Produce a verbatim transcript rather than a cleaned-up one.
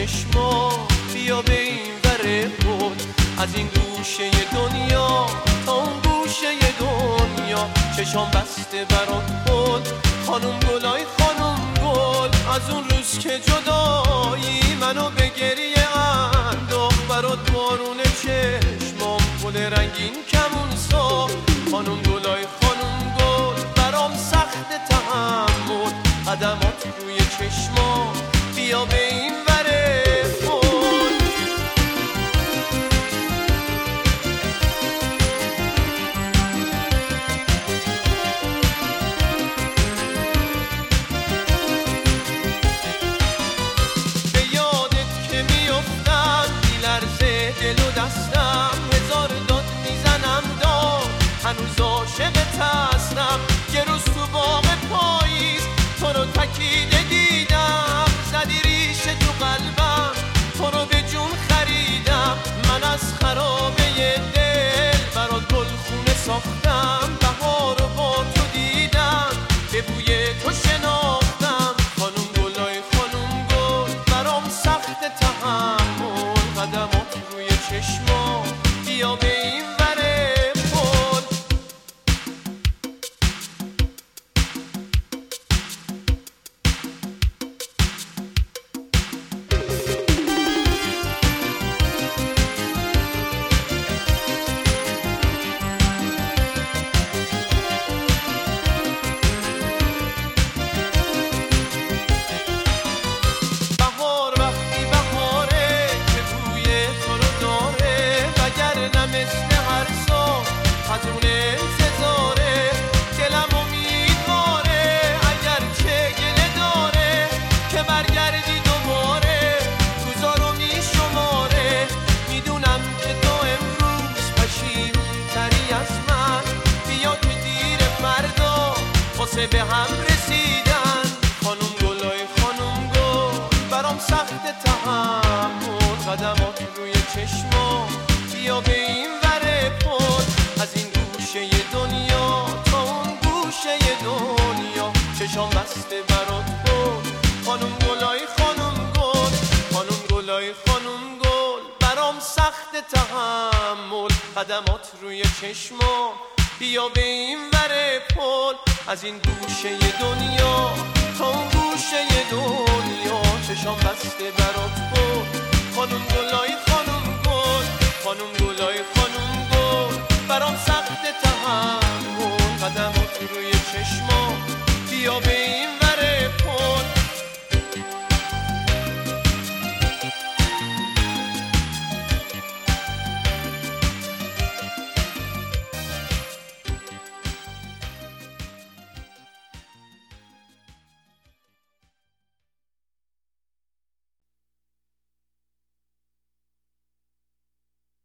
چشما بیا به این ور خود، از این گوشه دنیا تا اون گوشه دنیا چشام بسته برات بود. خانم گلای خانم گل، از اون روز که جدایی منو به گریه انداخت، برات بارون چشمام گل رنگین کمون ساخت. خانم گلای خانم گل برام سخت تحمل، قدمات روی چشما بیا به این وره خود. به یادت که میافتم میلرزه دل و دستم، هزار داد میزنم داد هنوز عاشقت هستم. یه روز تو باغ پاییز تو رو تکیده دیدم، زدی ریشه تو قلبم تو رو به جون خریدم. من از خرابه دل برات گلخونه ساختم، بهار رو با تو دیدم به بوی تو شناختم. خانم گلای خانم گل برام سخت تحمل، قدمات روی چشما بیا به این وره خود. به هم رسیدن خانم گلای خانم گل برام سخت تحمل، قدمات روی چشما بیا به این وره خود. از این گوشه دنیا تا اون گوشه دنیا چشام بسته برات بود. خانم گلای خانم گل، خانم گلای خانم گل برام سخت تحمل، قدمات روی چشما بیا به این وره پل. از این گوشه دنیا تا اون گوشه دنیا چشام بسته برات بود. خانم گلای خانم گل، خانم گلای خانم گل برام سخت تحمل، قدمات